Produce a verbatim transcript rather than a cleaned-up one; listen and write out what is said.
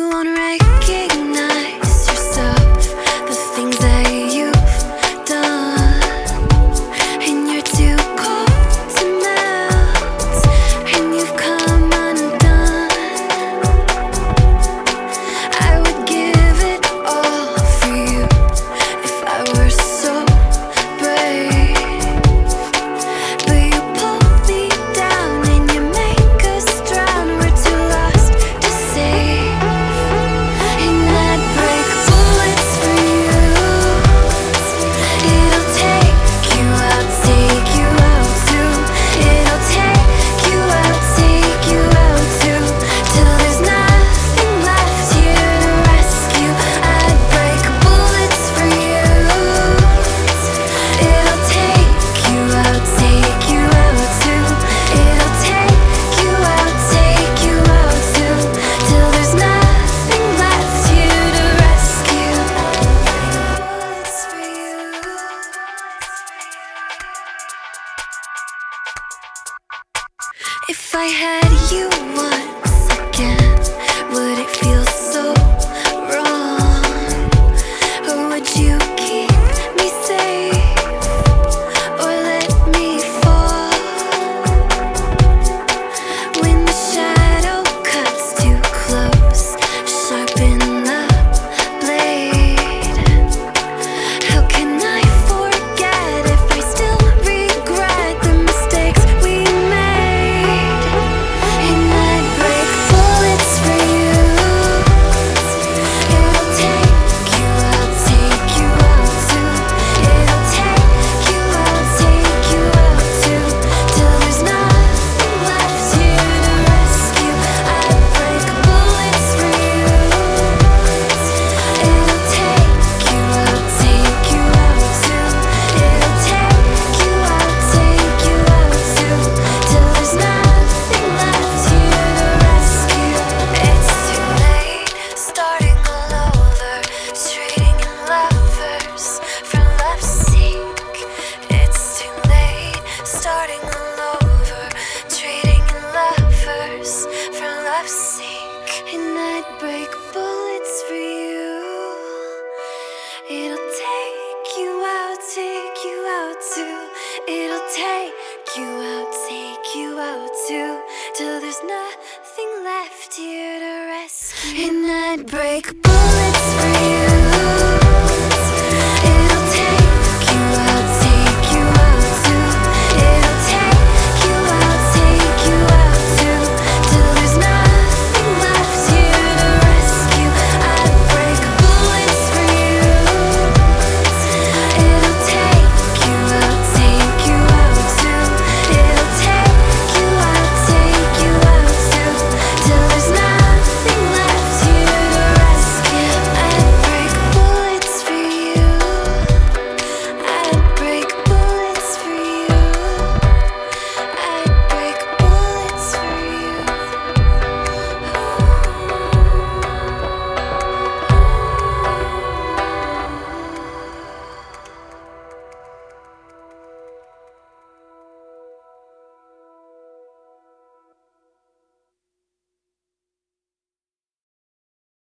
won't recognize yourself, the things that you've done, and you're too cold to melt, and you've come undone. I would give it all for you if I were so brave, but you pull me down and you make us drown. We're too lost to save, and I'd break bullets for you. It'll take you out, take you out too. It'll take you out, take you out too, till there's nothing left here to rescue. I'd break bullets for you. It'll take you out, take you out too. It'll take you out, take you out too, till there's nothing left here to rescue. Bullets for you. If I had you once again, would it feel so wrong? Or would you keep me safe, or let me fall? When the shadow cuts too close, sharpen the blade. How can I forget if I still regret the mistakes we made? And I'd break bullets for you. It'll take you out, take you out too. It'll take you out, take you out too, till there's nothing left here to rescue. I'd break bullets for you. It'll take you out, take you out too. It'll take you out, take you out too, till there's nothing left here to rescue. It's too late, starting all over, trading in lovers for love's sake. It's too late, starting all over, trading in lovers for love's sake. And I'd break bullets for you. It'll take you out, take you out too. It'll take you out, take you out too, till there's nothing left here to rescue. And I'd break